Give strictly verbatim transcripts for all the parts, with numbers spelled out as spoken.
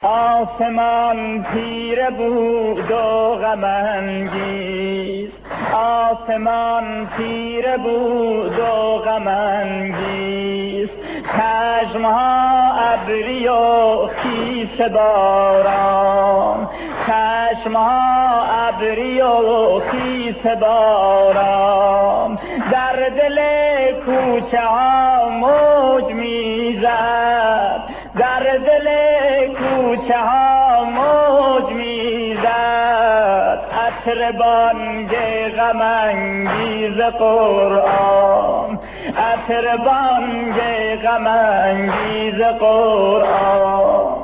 آسمان تیره بود و غم انگیز، آسمان تیره بود و غم انگیز، چشمها ابری و خیس باران، چشمها ابری و خیس باران، در دل کوچه ها موج میزد، در دل کوچه ها موج میزد، عطر بانگ غم انگیز قرآن، عطر بانگ غم انگیز قرآن.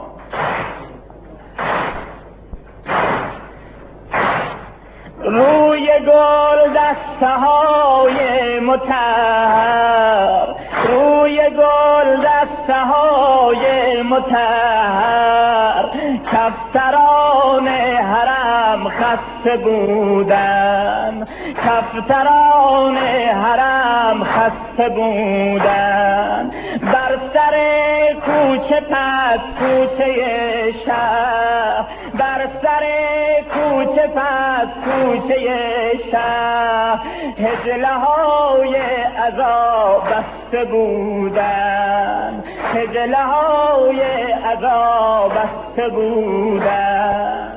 روی گل دسته های مطهر، روی گل دسته های مطهر، کفتران حرم خسته بودن، کفتران حرم خسته بودن، بر سر کوچه پس کوچه شهر، بر سر کوچه پس کوچه شهر، هجله های عذاب بسته بودن، هجله های عذاب بسته بودن.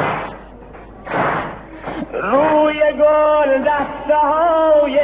روی گل دسته های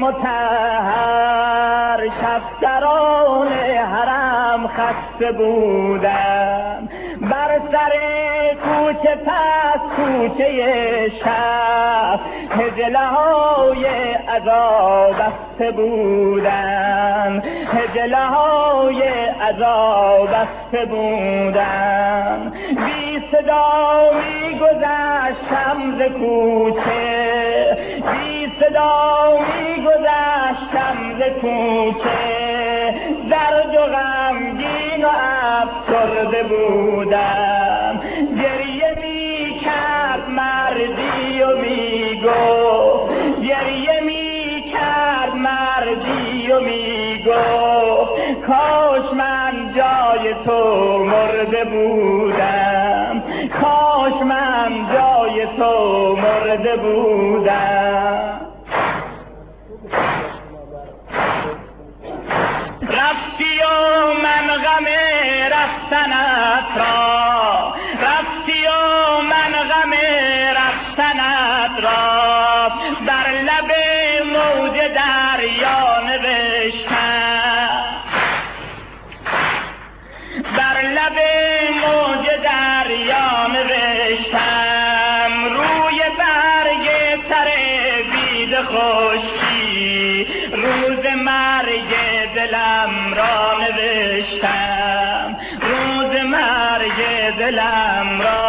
مطهر، کفتران حرم خسته بودن، بر سر کوچه پس کوچه شهر، هجله های عذاب بسته بودن، هجله های عذاب بسته بودن. بی صدا می گذشتم ز کوچه، بی صدا می گذشتم ز کوچه، درد و غمگین و افسرده بودم، گریه می کرد مردی و می گفت، گریه می کرد مردی و می گفت، کاش من جای تو مرده بودم، کاش من جای تو مرده بودم. رفتی و من غم رفتنت را، رفتی و من غم رفتنت را، بر لب موج دریا نوشتم، بر لب موج دریا نوشتم، روی برگ تر بید خشکی، روز مرگ دلم را نوشتم، روز مرگ دلم را